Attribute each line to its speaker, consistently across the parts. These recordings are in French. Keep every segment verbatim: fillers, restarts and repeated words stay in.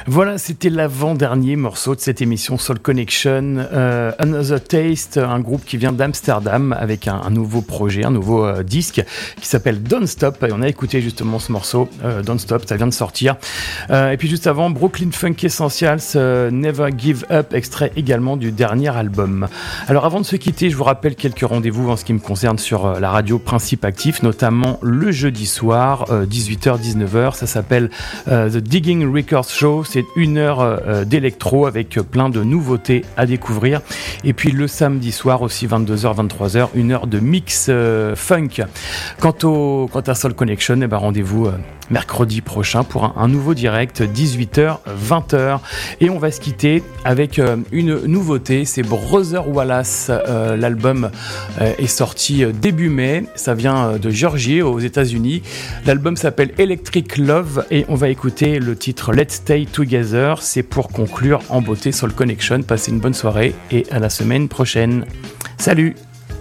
Speaker 1: Voilà, c'était l'avant-dernier morceau de cette émission Soul Connection, euh, Another Taste, un groupe qui vient d'Amsterdam avec un, un nouveau projet, un nouveau euh, disque qui s'appelle Don't Stop. Et on a écouté justement ce morceau, euh, Don't Stop, ça vient de sortir. Euh, et puis juste avant, Brooklyn Funk Essentials, euh, Never Give Up, extrait également du dernier album. Alors avant de se quitter, je vous rappelle quelques rendez-vous en ce qui me concerne sur euh, la radio Principe Actif, notamment le jeudi soir, euh, dix-huit heures dix-neuf heures. Ça s'appelle euh, The Digging Records Show. C'est une heure euh, d'électro avec plein de nouveautés à découvrir. Et puis le samedi soir aussi, vingt-deux heures vingt-trois heures, une heure de mix euh, funk. Quant, au, quant à Soul Connection, eh ben rendez-vous euh, mercredi prochain pour un, un nouveau direct, dix-huit heures vingt heures. Et on va se quitter avec euh, une nouveauté, c'est Brother Wallace. Euh, l'album euh, est sorti début mai, ça vient de Georgie aux États-Unis. L'album s'appelle Electric Love et on va écouter le titre Let's Stay Together. C'est pour conclure en beauté Soul Connection. Passez une bonne soirée et à la semaine prochaine. Salut!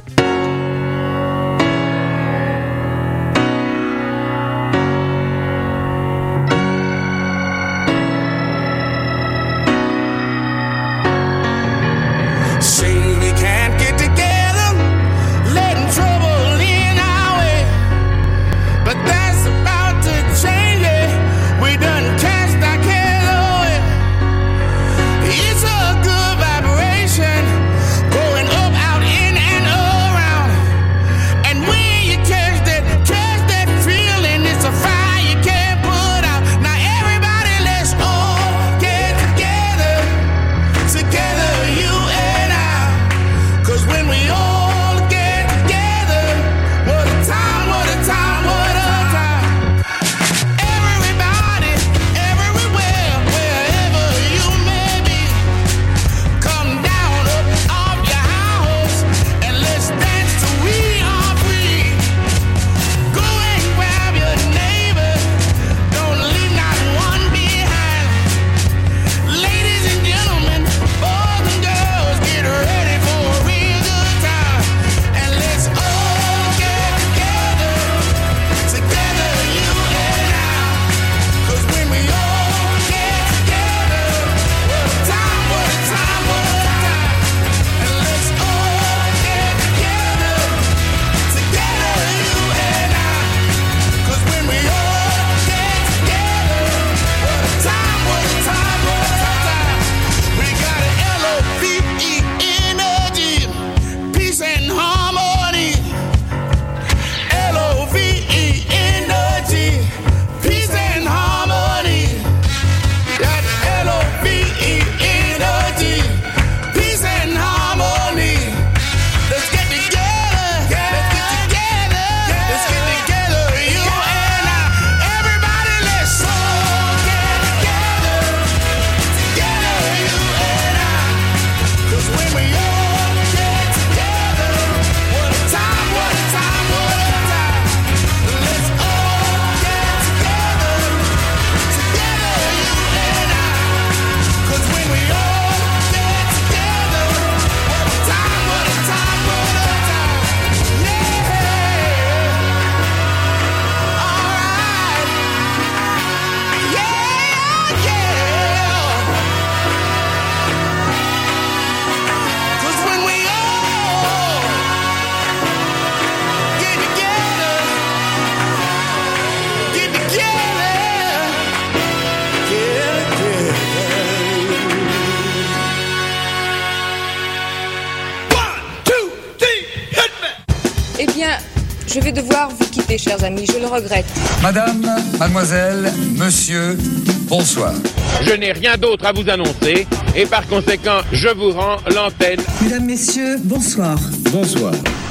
Speaker 2: Je vais devoir vous quitter, chers amis, je le regrette.
Speaker 3: Madame, mademoiselle, monsieur, bonsoir.
Speaker 4: Je n'ai rien d'autre à vous annoncer et par conséquent, je vous rends l'antenne.
Speaker 5: Mesdames, messieurs, bonsoir.
Speaker 3: Bonsoir.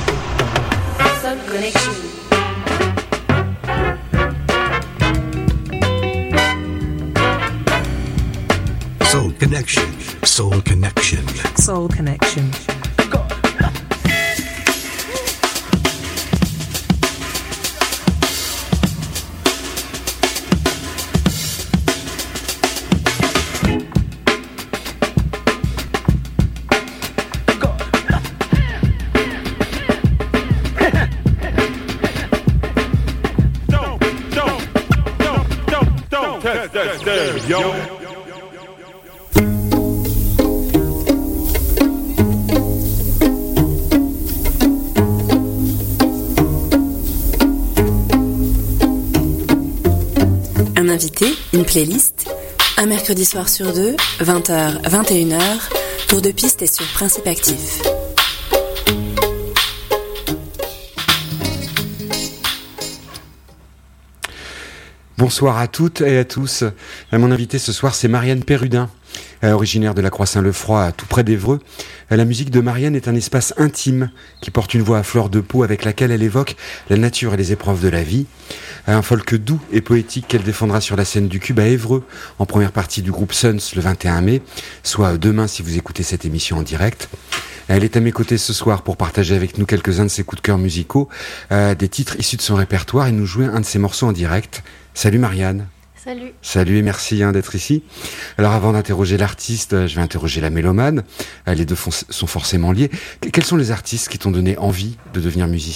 Speaker 2: Soul Connection.
Speaker 6: Soul Connection. Soul Connection.
Speaker 5: Soul Connection.
Speaker 7: Yo. invité, une playlist. Un mercredi soir sur deux, vingt heures, vingt et une heures, tour de piste et sur Principe Actif.
Speaker 8: Bonsoir à toutes et à tous. Mon invité ce soir, c'est Marianne Perrudin, originaire de la Croix-Saint-Lefroy, tout près d'Évreux. La musique de Marianne est un espace intime qui porte une voix à fleur de peau avec laquelle elle évoque la nature et les épreuves de la vie. Un folk doux et poétique qu'elle défendra sur la scène du Cube à Évreux en première partie du groupe Suns le vingt et un mai, soit demain si vous écoutez cette émission en direct. Elle est à mes côtés ce soir pour partager avec nous quelques-uns de ses coups de cœur musicaux, euh, des titres issus de son répertoire et nous jouer un de ses morceaux en direct. Salut Marianne.
Speaker 9: Salut.
Speaker 8: Salut et merci hein, d'être ici. Alors avant d'interroger l'artiste, je vais interroger la mélomane. Les deux sont forcément liés. Quels sont les artistes qui t'ont donné envie de devenir musicienne ?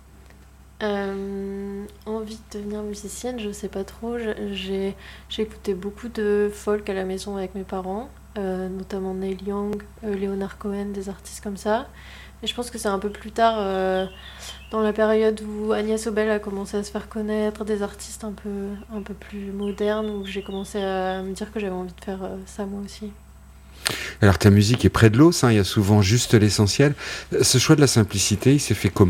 Speaker 9: euh, Envie de devenir musicienne, je sais pas trop. J'ai, j'ai écouté beaucoup de folk à la maison avec mes parents, euh, notamment Neil Young, euh, Leonard Cohen, des artistes comme ça. Et je pense que c'est un peu plus tard, euh, dans la période où Agnès Obel a commencé à se faire connaître, des artistes un peu, un peu plus modernes, où j'ai commencé à me dire que j'avais envie de faire euh, ça moi aussi.
Speaker 8: Alors ta musique est près de l'os, hein, il y a souvent juste l'essentiel. Ce choix de la simplicité, il s'est fait comment ?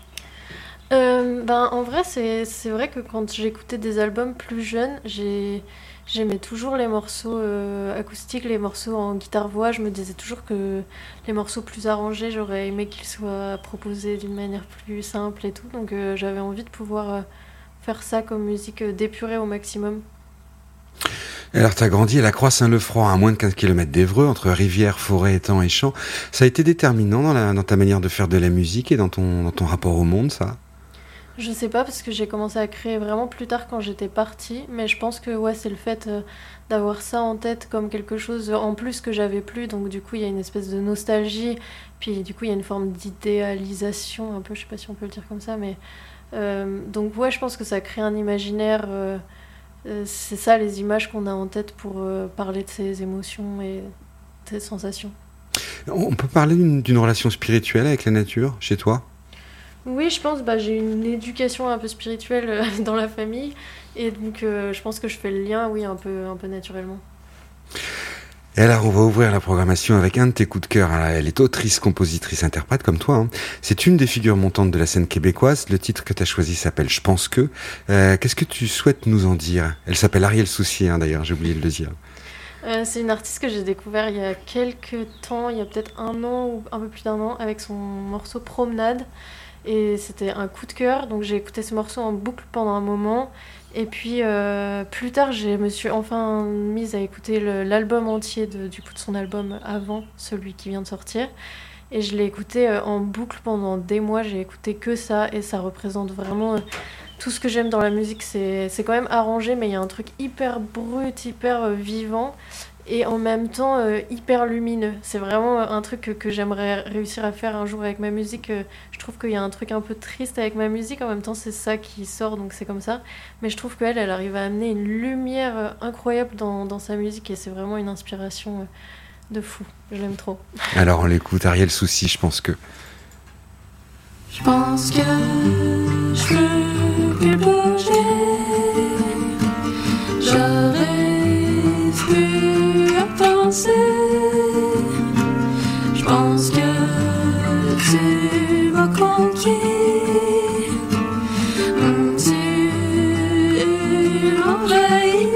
Speaker 9: euh, ben, En vrai, c'est, c'est vrai que quand j'écoutais des albums plus jeunes, j'ai... J'aimais toujours les morceaux euh, acoustiques, les morceaux en guitare-voix. Je me disais toujours que les morceaux plus arrangés, j'aurais aimé qu'ils soient proposés d'une manière plus simple et tout. Donc euh, j'avais envie de pouvoir euh, faire ça comme musique euh, d'épurée au maximum.
Speaker 8: Alors tu as grandi à la Croix-Saint-Lefroy, à moins de quinze kilomètres d'Évreux, entre rivières, forêts, étangs et champs. Ça a été déterminant dans, la, dans ta manière de faire de la musique et dans ton, dans ton rapport au monde, ça ?
Speaker 9: Je sais pas, parce que j'ai commencé à créer vraiment plus tard quand j'étais partie, mais je pense que ouais, c'est le fait euh, d'avoir ça en tête comme quelque chose en plus que j'avais plus, donc du coup il y a une espèce de nostalgie, puis du coup il y a une forme d'idéalisation, un peu, je sais pas si on peut le dire comme ça, mais euh, donc ouais, je pense que ça crée un imaginaire, euh, euh, c'est ça les images qu'on a en tête pour euh, parler de ses émotions et de ses sensations.
Speaker 8: On peut parler d'une, d'une relation spirituelle avec la nature, chez toi ?
Speaker 9: Oui, je pense, bah, j'ai une éducation un peu spirituelle euh, dans la famille, et donc euh, je pense que je fais le lien, oui, un peu, un peu naturellement.
Speaker 8: Et alors, on va ouvrir la programmation avec un de tes coups de cœur. Alors, elle est autrice, compositrice, interprète, comme toi. Hein. C'est une des figures montantes de la scène québécoise. Le titre que tu as choisi s'appelle « Je pense que euh, ». Qu'est-ce que tu souhaites nous en dire ? Elle s'appelle Ariel Soucy, hein, d'ailleurs, j'ai oublié de le dire.
Speaker 9: Euh, c'est une artiste que j'ai découvert il y a quelques temps, il y a peut-être un an ou un peu plus d'un an, avec son morceau « Promenade ». Et c'était un coup de cœur, donc j'ai écouté ce morceau en boucle pendant un moment. Et puis euh, plus tard, je me suis enfin mise à écouter le, l'album entier de, du coup, de son album avant celui qui vient de sortir. Et je l'ai écouté euh, en boucle pendant des mois, j'ai écouté que ça, et ça représente vraiment euh, tout ce que j'aime dans la musique. C'est, c'est quand même arrangé, mais il y a un truc hyper brut, hyper euh, vivant. Et en même temps euh, hyper lumineux. C'est vraiment un truc que, que j'aimerais réussir à faire un jour avec ma musique. Euh, je trouve qu'il y a un truc un peu triste avec ma musique, en même temps c'est ça qui sort, donc c'est comme ça. Mais je trouve qu'elle, elle arrive à amener une lumière euh, incroyable dans, dans sa musique, et c'est vraiment une inspiration euh, de fou. Je l'aime trop.
Speaker 8: Alors on l'écoute, Ariel Soucy, je pense que...
Speaker 10: Je pense que je peux plus bouger. J'arrive plus à penser. Je pense que tu m'as conquis. Tu m'envahis.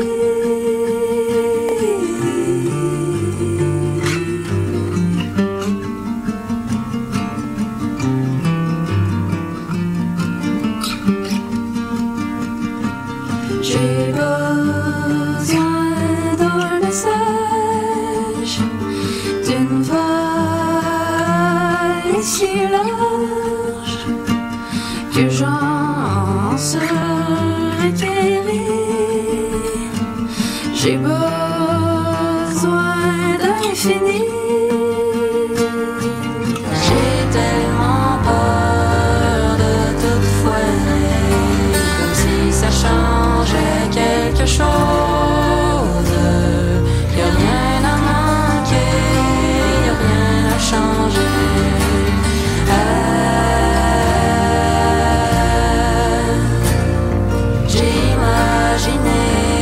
Speaker 10: J'ai besoin d'un message, d'une vague si large que j'en serai guéri. J'ai besoin d'un infini. J'ai tellement peur de tout foirer, comme si ça changeait quelque chose. Y'a rien à manquer, y'a rien à changer. Ah, j'imaginais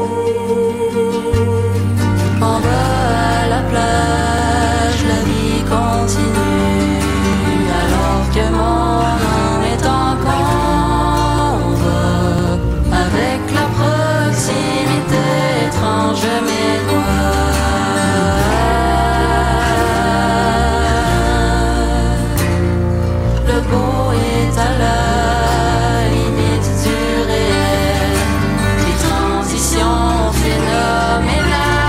Speaker 10: En bas à la plage, la vie continue, alors que mon âme est en combat avec la proximité étrange de mes doigts. Le beau est à la limite du réel, des transitions phénoménales.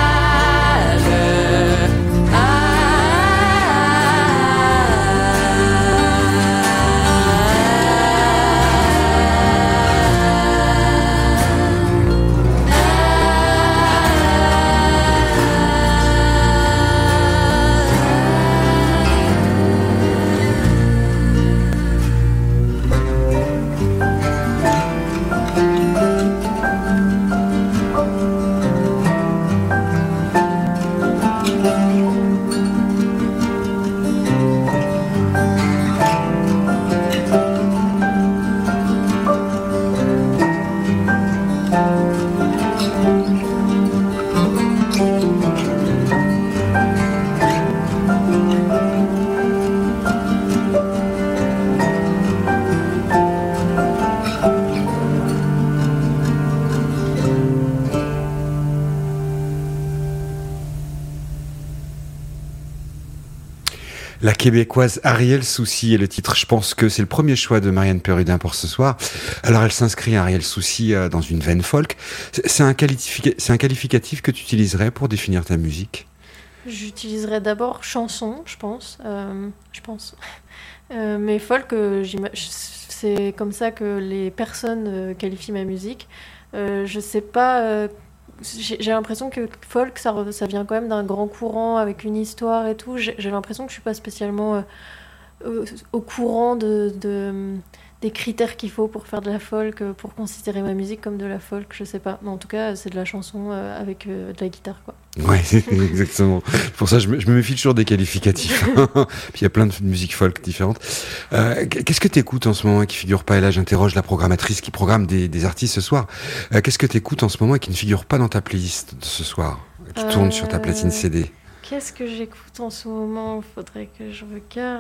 Speaker 8: La québécoise Ariel Soucy est le titre. Je pense que c'est le premier choix de Marianne Perrudin pour ce soir. Alors elle s'inscrit, Ariel Soucy, dans une veine folk. C'est un, qualifica- c'est un qualificatif que tu utiliserais pour définir ta musique ?
Speaker 9: J'utiliserais d'abord chanson, je pense. Euh, je pense. Euh, mais folk, euh, j'ima- c'est comme ça que les personnes euh, qualifient ma musique. Euh, je sais pas. Euh, j'ai, j'ai l'impression que folk, ça, re- ça vient quand même d'un grand courant avec une histoire et tout. J'ai, j'ai l'impression que je suis pas spécialement euh, euh, au courant de, de, des critères qu'il faut pour faire de la folk, euh, pour considérer ma musique comme de la folk. Je sais pas. Mais en tout cas, c'est de la chanson euh, avec euh, de la guitare, quoi.
Speaker 8: Ouais, exactement. Pour ça, je me, je me méfie toujours des qualificatifs. Puis il y a plein de musiques folk différentes. Euh, qu'est-ce que tu écoutes en ce moment et qui figure pas ? Et là, j'interroge la programmatrice qui programme des, des artistes ce soir. Euh, qu'est-ce que tu écoutes en ce moment et qui ne figure pas dans ta playlist de ce soir, qui euh... tourne sur ta platine C D ?
Speaker 9: Qu'est-ce que j'écoute en ce moment ? Faudrait que je regarde.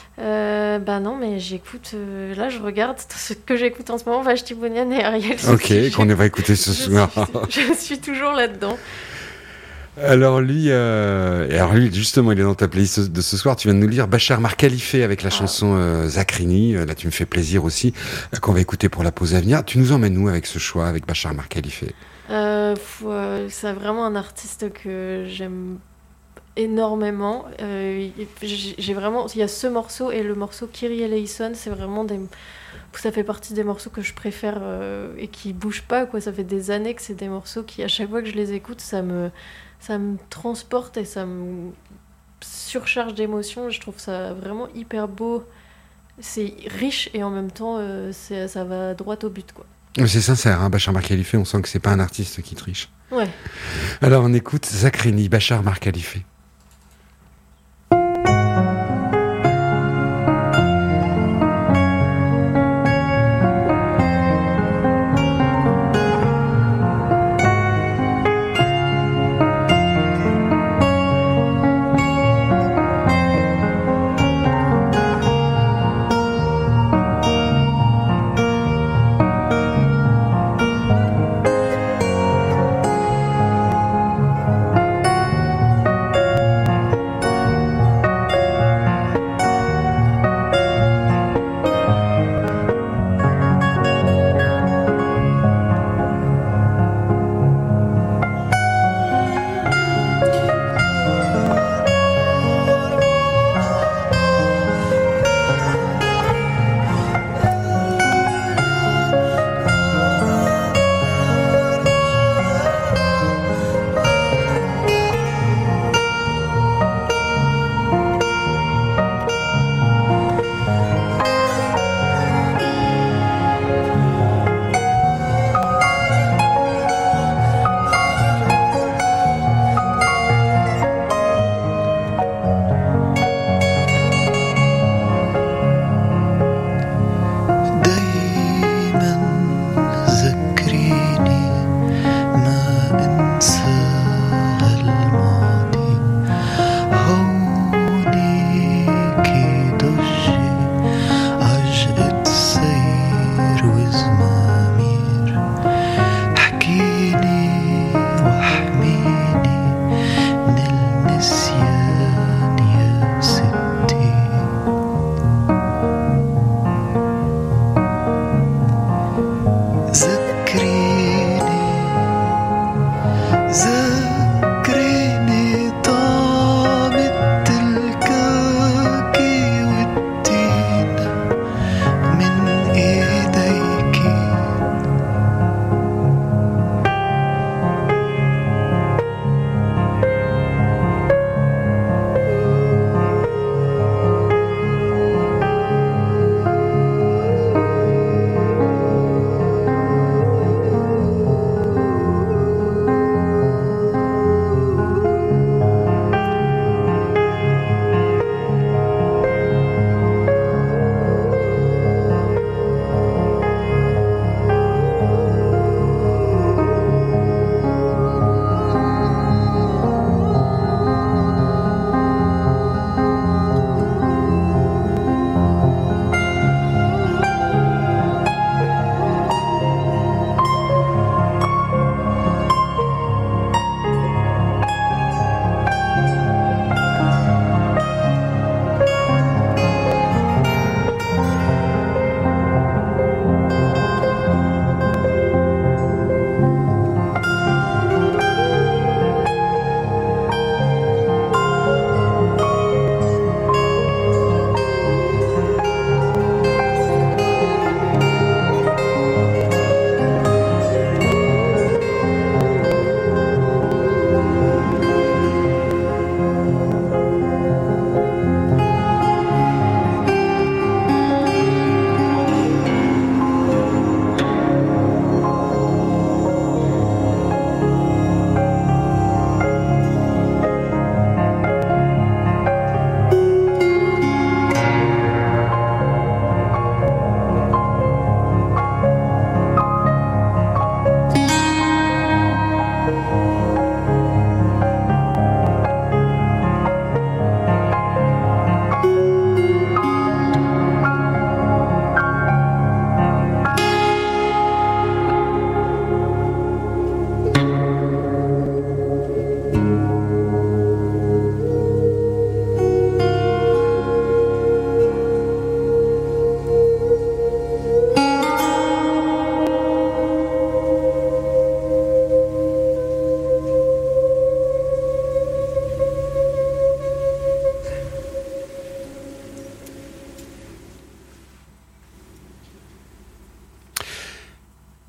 Speaker 9: Euh, bah non, mais j'écoute. Euh, là, je regarde ce que j'écoute en ce moment. Vachti Bunyan et Ariel Soucy.
Speaker 8: Ok, qu'on va écouter ce
Speaker 9: je
Speaker 8: soir.
Speaker 9: Suis, je suis toujours là-dedans.
Speaker 8: Alors lui, euh, et alors lui, justement, il est dans ta playlist de ce soir. Tu viens de nous lire Bachar Mar Khalifa avec la ah. chanson euh, Zakrini. Là, tu me fais plaisir aussi, euh, qu'on va écouter pour la pause à venir. Tu nous emmènes où avec ce choix, avec Bachar Mar Khalifa ?
Speaker 9: euh, euh, C'est vraiment un artiste que j'aime énormément. Euh, j'ai, j'ai vraiment, il y a ce morceau et le morceau Kyrie Eleison, c'est vraiment des, ça fait partie des morceaux que je préfère euh, et qui bougent pas, quoi. Ça fait des années que c'est des morceaux qui, à chaque fois que je les écoute, ça me ça me transporte et ça me surcharge d'émotions. Je trouve ça vraiment hyper beau. C'est riche et en même temps, euh, c'est, ça va droit au but, quoi.
Speaker 8: C'est sincère, hein, Bachar Mar Khalifa, on sent que c'est pas un artiste qui triche.
Speaker 9: Ouais.
Speaker 8: Alors on écoute Zakrini, Bachar Mar Khalifa.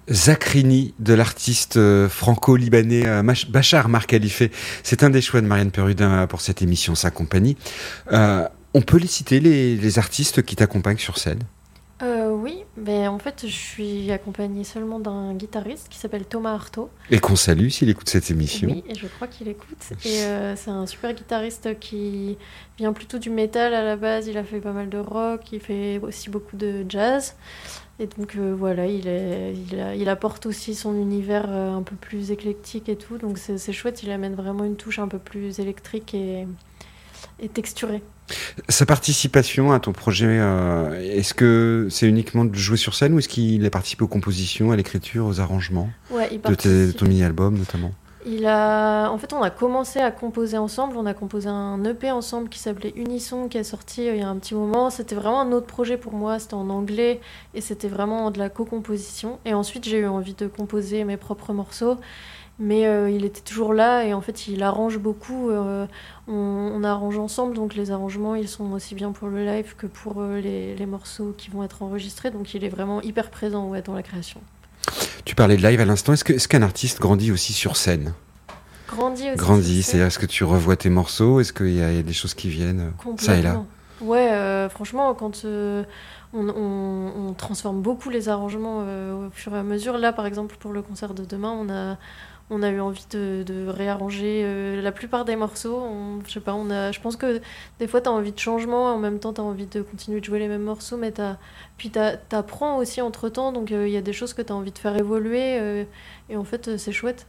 Speaker 8: Zakrini de l'artiste euh, franco-libanais euh, Mach- Bachar Mar Khalife. C'est un des choix de Marianne Perrudin pour cette émission Sa Compagnie. Euh, on peut les citer, les, les artistes qui t'accompagnent sur scène?
Speaker 9: Euh, oui, mais en fait, je suis accompagnée seulement d'un guitariste qui s'appelle Thomas Artaud.
Speaker 8: Et qu'on salue s'il écoute cette émission.
Speaker 9: Oui, et je crois qu'il écoute. Et euh, c'est un super guitariste qui vient plutôt du métal à la base. Il a fait pas mal de rock, il fait aussi beaucoup de jazz. Et donc euh, voilà, il, est, il, a, il apporte aussi son univers euh, un peu plus éclectique et tout. Donc c'est, c'est chouette, il amène vraiment une touche un peu plus électrique et, et texturée.
Speaker 8: Sa participation à ton projet, euh, est-ce que c'est uniquement de jouer sur scène ou est-ce qu'il a participé aux compositions, à l'écriture, aux arrangements
Speaker 9: ouais, il
Speaker 8: de, tes, de ton mini-album notamment?
Speaker 9: Il a... En fait, on a commencé à composer ensemble. On a composé un E P ensemble qui s'appelait Unisson, qui est sorti euh, il y a un petit moment. C'était vraiment un autre projet pour moi. C'était en anglais et c'était vraiment de la co-composition. Et ensuite, j'ai eu envie de composer mes propres morceaux. Mais euh, il était toujours là et en fait, il arrange beaucoup. Euh, on, on arrange ensemble, donc les arrangements, ils sont aussi bien pour le live que pour euh, les, les morceaux qui vont être enregistrés. Donc, il est vraiment hyper présent ouais, dans la création.
Speaker 8: Tu parlais de live à l'instant. Est-ce, que, est-ce qu'un artiste grandit aussi sur scène?
Speaker 9: Grandit aussi.
Speaker 8: Grandit, c'est-à-dire est-ce que tu revois tes morceaux? Est-ce qu'il y a, il y a des choses qui viennent ça et là?
Speaker 9: Ouais, euh, franchement, quand euh, on, on, on transforme beaucoup les arrangements euh, au fur et à mesure. Là, par exemple, pour le concert de demain, on a, on a eu envie de, de réarranger euh, la plupart des morceaux. On, je sais pas, on a, je pense que des fois, tu as envie de changement, en même temps, tu as envie de continuer de jouer les mêmes morceaux, mais t'as, puis tu apprends aussi entre-temps, donc il euh, y a des choses que tu as envie de faire évoluer, euh, et en fait, euh, c'est chouette.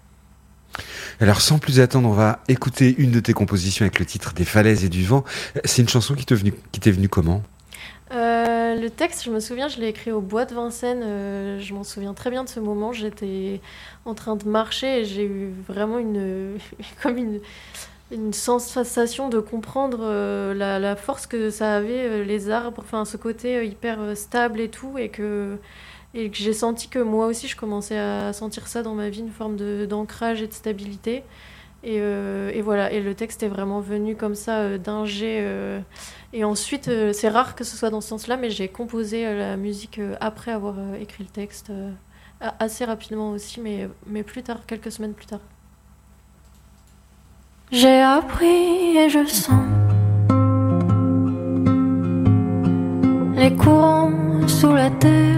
Speaker 8: Alors sans plus attendre, on va écouter une de tes compositions avec le titre Des falaises et du vent. C'est une chanson qui t'est venue, qui t'est venue comment?
Speaker 9: Euh, le texte, je me souviens, je l'ai écrit au Bois de Vincennes. Euh, je m'en souviens très bien de ce moment. J'étais en train de marcher et j'ai eu vraiment une, comme une, une sensation de comprendre euh, la, la force que ça avait, euh, les arbres, enfin ce côté euh, hyper euh, stable et tout, et que, et que j'ai senti que moi aussi je commençais à sentir ça dans ma vie, une forme de, d'ancrage et de stabilité. Et, euh, et voilà, et le texte est vraiment venu comme ça euh, d'un jet. Euh, et ensuite, euh, c'est rare que ce soit dans ce sens-là, mais j'ai composé euh, la musique euh, après avoir euh, écrit le texte, euh, assez rapidement aussi, mais, mais plus tard, quelques semaines plus tard.
Speaker 10: J'ai appris et je sens les courants sous la terre.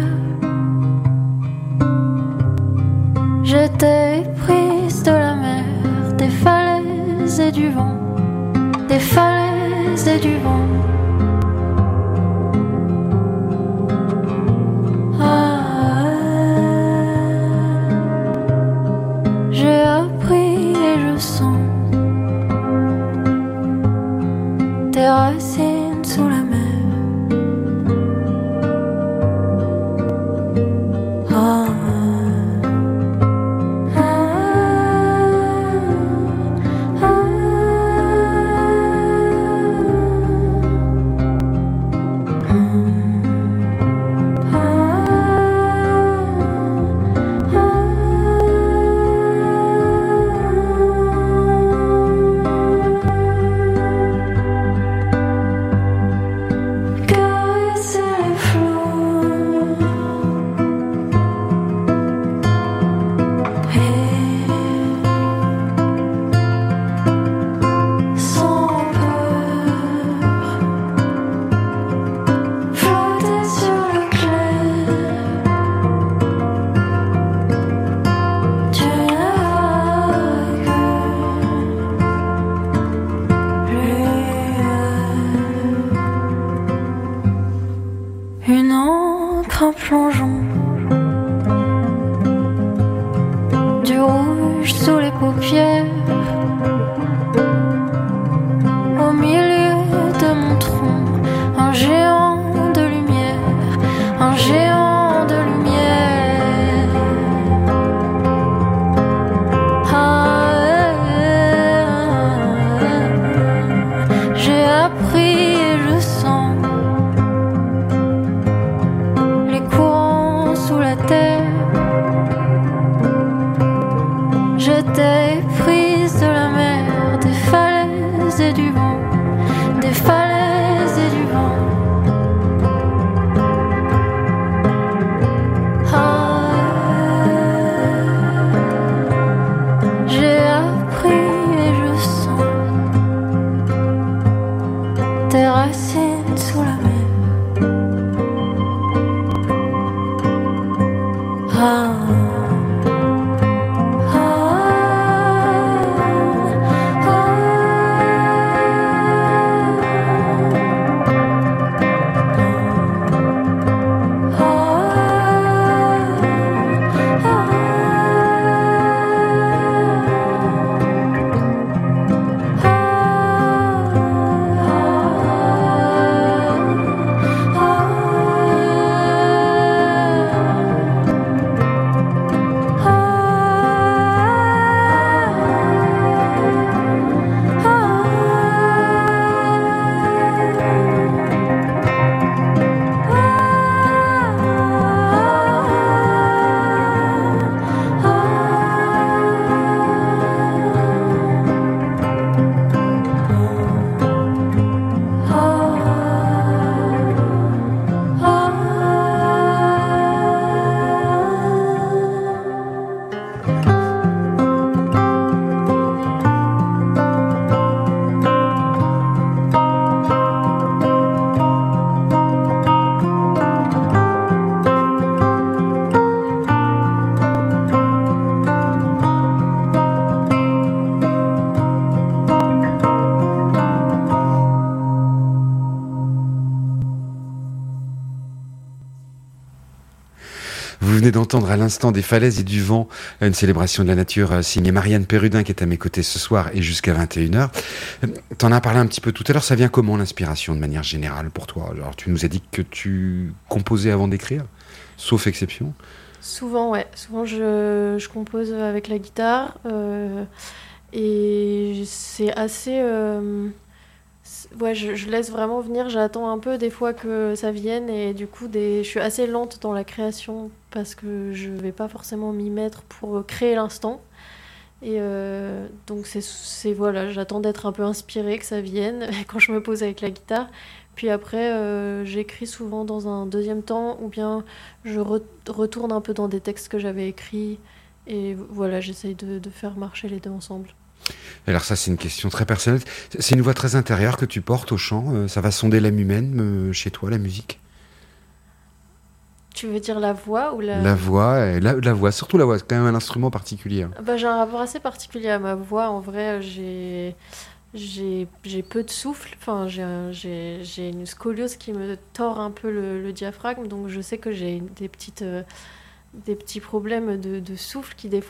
Speaker 10: J'étais prise de la mer, des falaises et du vent, des falaises et du vent. Ah, j'ai appris et je sens tes racines sous la mer. Ah, une encre, un plongeon, du rouge sous les paupières, au milieu de mon tronc, un géant de lumière, un géant de lumière. Ah, j'ai appris et je sens les courants sous la terre. J'étais prise
Speaker 8: Vous venez d'entendre à l'instant Des falaises et du vent, une célébration de la nature signée Marianne Perrudin qui est à mes côtés ce soir et jusqu'à vingt et une heures. T'en as parlé un petit peu tout à l'heure, ça vient comment l'inspiration de manière générale pour toi? Alors tu nous as dit que tu composais avant d'écrire, sauf exception.
Speaker 9: Souvent, ouais. Souvent, je, je compose avec la guitare euh, et c'est assez... Euh, ouais, je, je laisse vraiment venir, j'attends un peu des fois que ça vienne et du coup, des, je suis assez lente dans la création parce que je vais pas forcément m'y mettre pour créer l'instant. Et euh, donc, c'est, c'est, voilà, j'attends d'être un peu inspirée, que ça vienne quand je me pose avec la guitare. Puis après, euh, j'écris souvent dans un deuxième temps ou bien je re- retourne un peu dans des textes que j'avais écrits et voilà, j'essaye de, de faire marcher les deux ensemble.
Speaker 8: Alors ça, c'est une question très personnelle. C'est une voix très intérieure que tu portes au chant. Ça va sonder l'âme humaine chez toi, la musique?
Speaker 9: Tu veux dire la voix ou la...
Speaker 8: La voix, la, la voix, surtout la voix. C'est quand même un instrument particulier.
Speaker 9: Bah, j'ai un rapport assez particulier à ma voix. En vrai, j'ai, j'ai, j'ai peu de souffle. Enfin, j'ai, un, j'ai, j'ai une scoliose qui me tord un peu le, le diaphragme. Donc je sais que j'ai des petites... Euh, des petits problèmes de, de souffle qui des fois